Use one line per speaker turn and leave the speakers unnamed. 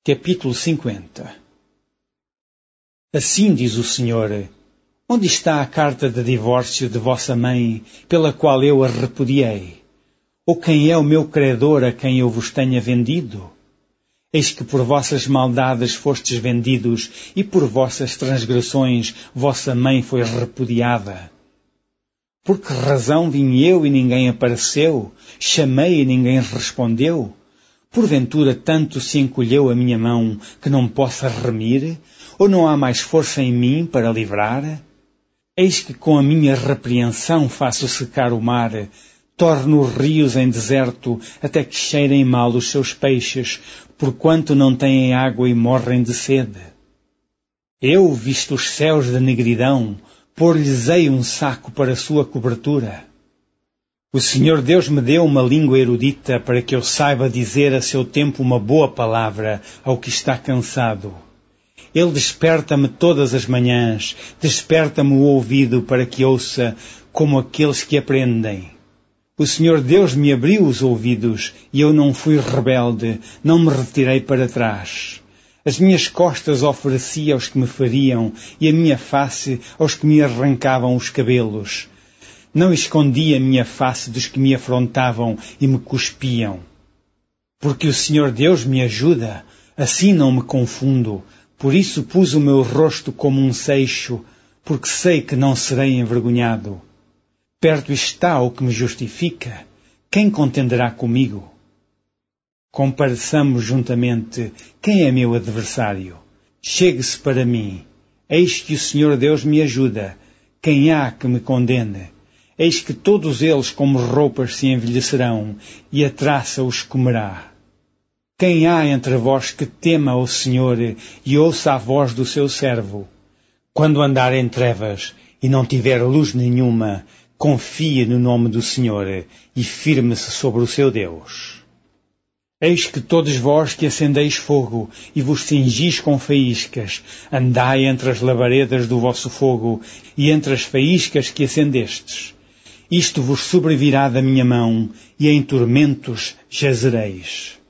Capítulo 50. Assim diz o Senhor: onde está a carta de divórcio de vossa mãe, pela qual eu a repudiei? Ou quem é o meu credor a quem eu vos tenha vendido? Eis que por vossas maldades fostes vendidos, e por vossas transgressões vossa mãe foi repudiada. Por que razão vim eu e ninguém apareceu? Chamei e ninguém respondeu? Porventura tanto se encolheu a minha mão que não possa remir? Ou não há mais força em mim para livrar? Eis que com a minha repreensão faço secar o mar, torno os rios em deserto, até que cheirem mal os seus peixes, porquanto não têm água e morrem de sede. Eu, visto os céus de negridão, pôr-lhes-ei um saco para sua cobertura. O Senhor Deus me deu uma língua erudita para que eu saiba dizer a seu tempo uma boa palavra ao que está cansado. Ele desperta-me todas as manhãs, desperta-me o ouvido para que ouça como aqueles que aprendem. O Senhor Deus me abriu os ouvidos e eu não fui rebelde, não me retirei para trás. As minhas costas ofereci aos que me feriam e a minha face aos que me arrancavam os cabelos. Não escondi a minha face dos que me afrontavam e me cuspiam. Porque o Senhor Deus me ajuda, assim não me confundo. Por isso pus o meu rosto como um seixo, porque sei que não serei envergonhado. Perto está o que me justifica. Quem contenderá comigo? Compareçamos juntamente. Quem é meu adversário? Chegue-se para mim. Eis que o Senhor Deus me ajuda. Quem há que me condene? Eis que todos eles como roupas se envelhecerão, e a traça os comerá. Quem há entre vós que tema ao Senhor e ouça a voz do seu servo? Quando andar em trevas e não tiver luz nenhuma, confie no nome do Senhor e firme-se sobre o seu Deus. Eis que todos vós que acendeis fogo e vos cingis com faíscas, andai entre as labaredas do vosso fogo e entre as faíscas que acendestes. Isto vos sobrevirá da minha mão, e em tormentos jazereis.